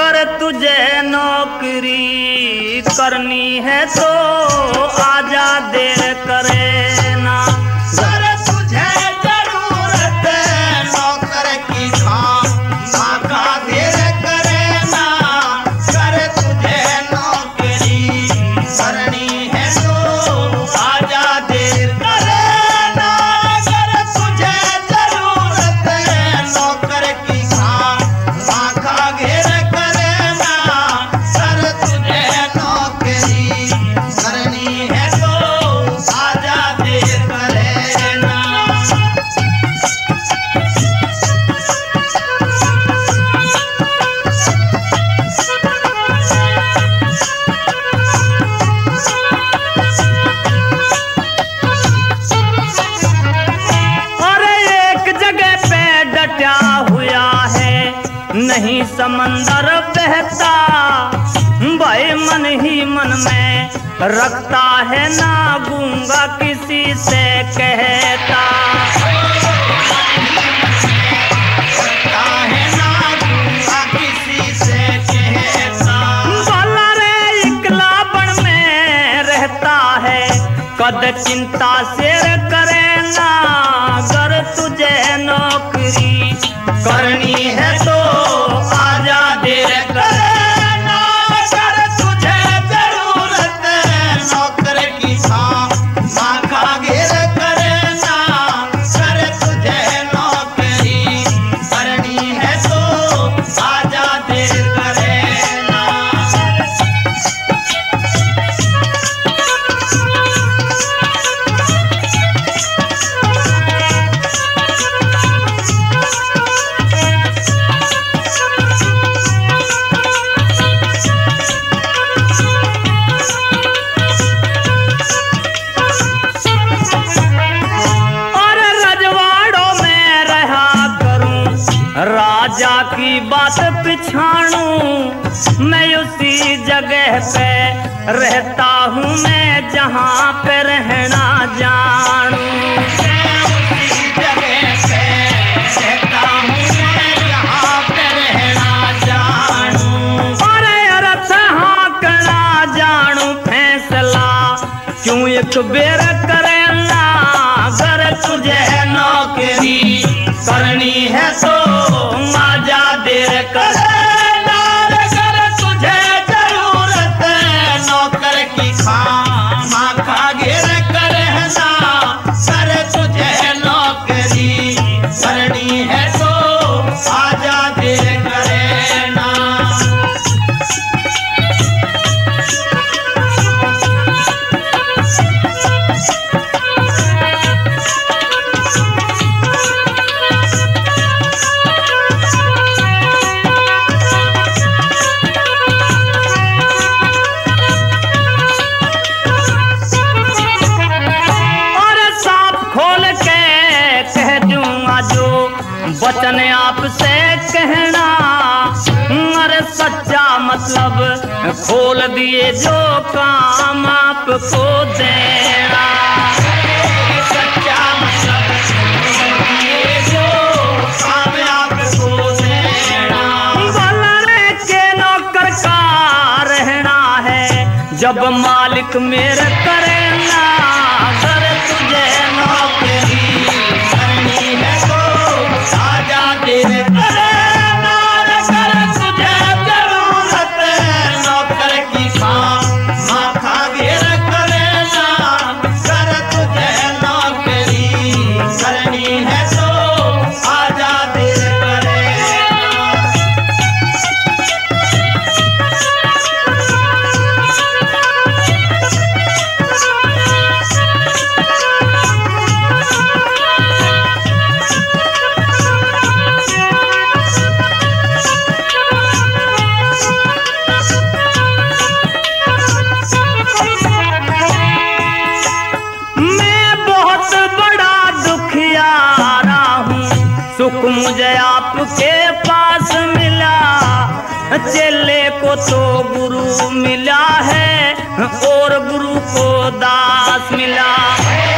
गर तुझे नौकरी करनी है तो आजा देर करे ना। गर तुझे जरूरत नौकर की माँ का देर करे ना। गर तुझे नौकरी करनी है तो आजा देर करे ना। गर तुझे जरूरत नौकर की माँ का घेर करे ना। गर तुझे नौकरी करनी है तो आजा देर करे ना। अरे एक जगह पे डटा हुआ है नहीं समंदर बहता, भाई मन ही मन में रखता है ना गूंगा किसी से कहता। है ना गूंगा किसी से कहता। भला रे इकला बन में रहता है कद चिंता शेर करे ना। गर तुझे नौकरी करनी है तो आजा देर करे ना। गर तुझे जरूरत नौकर की माँ का घेर करे ना। गर तुझे नौकरी करनी है तो आजा देर करे ना। और रजवाड़ों में रहा करूं राजा की बात पिछाड़ूं। मैं उसी जगह पे रहता हूँ मैं जहाँ पे रहना जानूं। उसी जगह से रहता हूँ मैं जहाँ पे रहना जानूं। अरे अर्थ हाँ करना जानू फैसला क्यों एक बेर करे ना। गर तुझे नौकरी करनी है तो आजा देर करे ना। गर तुझे जरूरत नौकर की माँ का घेर करे ना। गर तुझे नौकरी करनी है तो आजा देर करे ना। और साफ खोल के कह दूंगा जो वचन आपसे कहना। अरे सच्चा मतलब खोल दिए जो काम आपको देना। सच्चा मतलब ये जो काम आपको देना। भला के नौकर का रहना है जब मालिक मेरे करे ना। गर तुझे नौकरी करनी है तो आजा देर करे ना। गर तुझे जरूरत नौकर की माँ का घेर करे ना। गर तुझे नौकरी करनी है तो आजा देर करे ना। सुख मुझे आपके पास मिला, चेले को तो गुरु मिला है और गुरु को दास मिला।